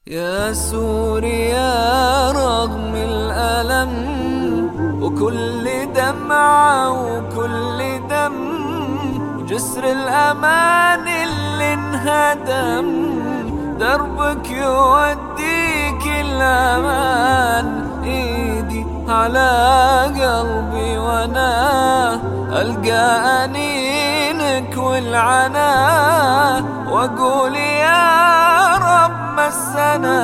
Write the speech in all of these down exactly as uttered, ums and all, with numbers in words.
يا سوريا رغم الألم وكل دمعة وكل دم وجسر الأمان اللي انهدم، دربك يوديك الأمان. إيدي على قلبي وانا ألقى أنينك والعنا، وأقول يا رب مسنا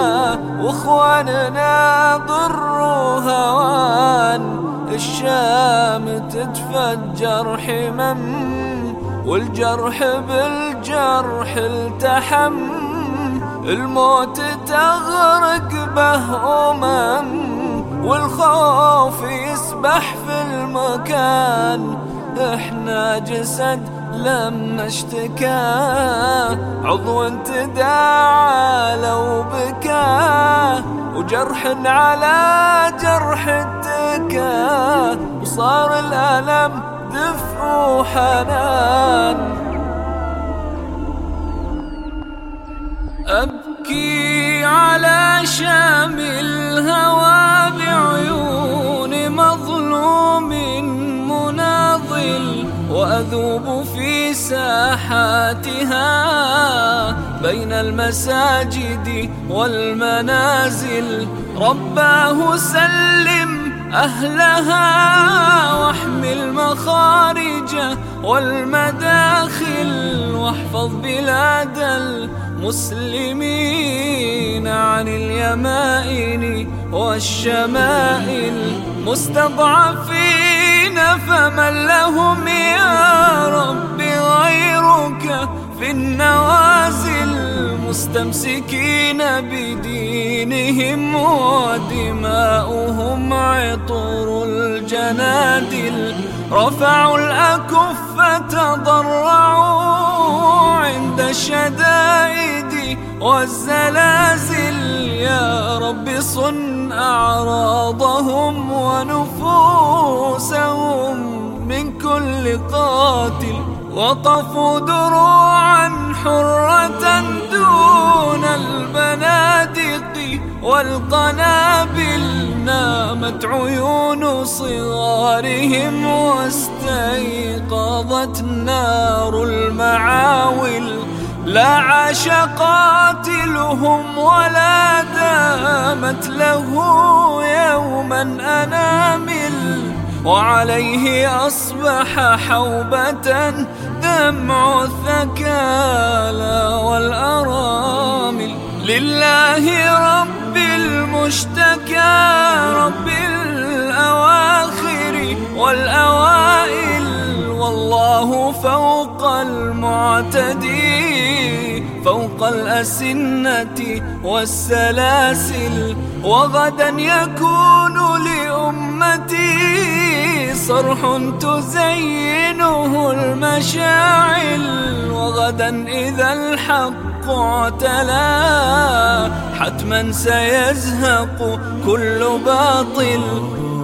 واخواننا ضر وهوان. الشام تتفجر حمم والجرح بالجرح التحم، الموت تغرق به أمم والخوف يسبح في المكان. احنا جسد لما اشتكى عضو تداعى لو بكى، وجرح على جرح اتكى، وصار الألم دفء وحنان. أبكي على شام الهوى بعيون مظلوم مناضل، وأذوب في ساحاتها بين المساجد والمنازل. رباه سلم أهلها واحمي المخارج والمداخل، واحفظ بلاد المسلمين عن اليمائن والشمائل. مستضعفين فمن لهم يا رب غيرك في النوازل، مستمسكين بدينهم ودماؤهم عطر الجنادل. رفعوا الأكف تضرعوا عند الشدائد والزلازل. يا رب صن أعراضهم ونفوسهم من كل قاتل. وقفوا دروعا حرة دون البنادق والقنابل، نامت عيون صغارهم واستيقظت نار المعاول. لا عاش قاتلهم ولا دامت له يوما أنامل، وعليه أصبح حوبة دمع الثكالى والأرامل. لله رب المشتكى رب الأواخر والأوائل، والله فوق المعتدي فوق الأسنة والسلاسل. وغدا يكون لأمتي صرح تزينه المشاعل، وغدا إذا الحق اعتلى حتما سيزهق كل باطل.